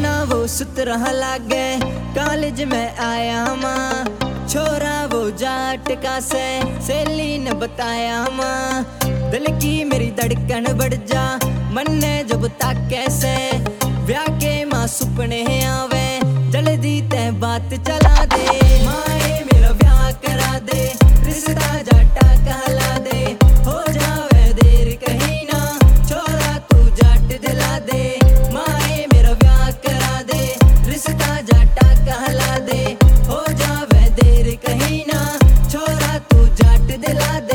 ना वो सुत रहा लागे कॉलेज में आया माँ, छोरा वो जाट का से सहेली ने बताया माँ। दिल की मेरी धड़कन बढ़ जा मन ने जब तक कैसे ब्याह के माँ सुपने आवे, जल्दी ते बात चला दे माए मेरा ब्याह करा दे, रिश्ता जाटा कहला दे, हो जावे देर कहीं ना छोरा तू जाट दिला दे माए मेरा ब्याह करा दे, रिश्ता जाटा कहला दे, हो जावे देर कहीं ना छोरा तू जाट दिला दे।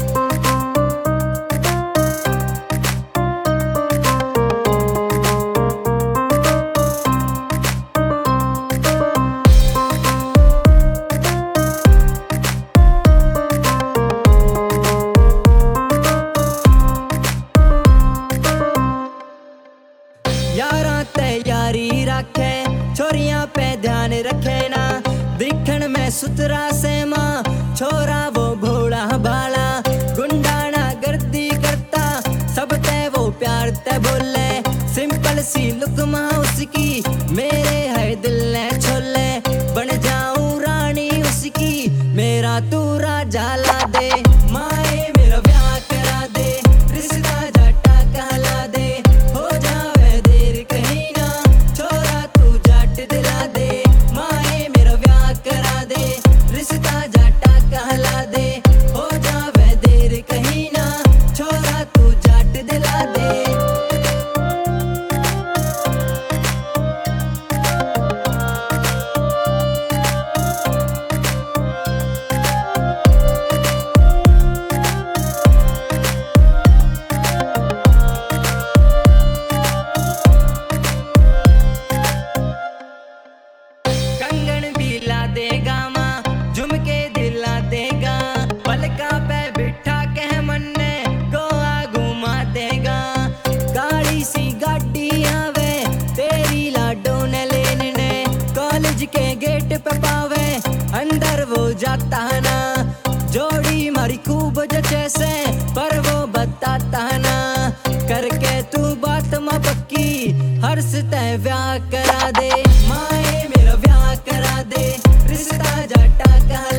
यारा तैयारी रखे छोरियां पे ध्यान रखे ना, दिखण में सुतरा से माँ छोरा वो भोला भाला, गुंडा ना गर्दी करता सब ते वो प्यार ते बोले, सिंपल सी लुक माँ उसकी मेरे है दिल ने छोले, बन जाऊं रानी उसकी मेरा तू राजा ला दे माए मेरा ब्याह करा दे, रिश्ता जाटा कहला दे, हो जावे देर कहीं ना छोरा तू जाट दिला दे माए मेरा ब्याह करा दे, रिश्ता जाटा कहला दे, हो जावे देर कहीं ना छोरा तू जाट दिला दे। कंगन भी ला देगा माँ झुमके दिला देगा, पलका पे बिठा के मन ने गोवा घुमा देगा, काली सी गाड़ी आवे तेरी लाडो ने लेने ने, कॉलेज के गेट पे पावे अंदर वो जाता ना, जोड़ी मारी खूब जचे से पर वो बताता ना, करके तू बात माँ पक्की हर्ष तय ब्याह करा दे माए मेरा ब्याह करा दे, रिश्ता जाटा कहला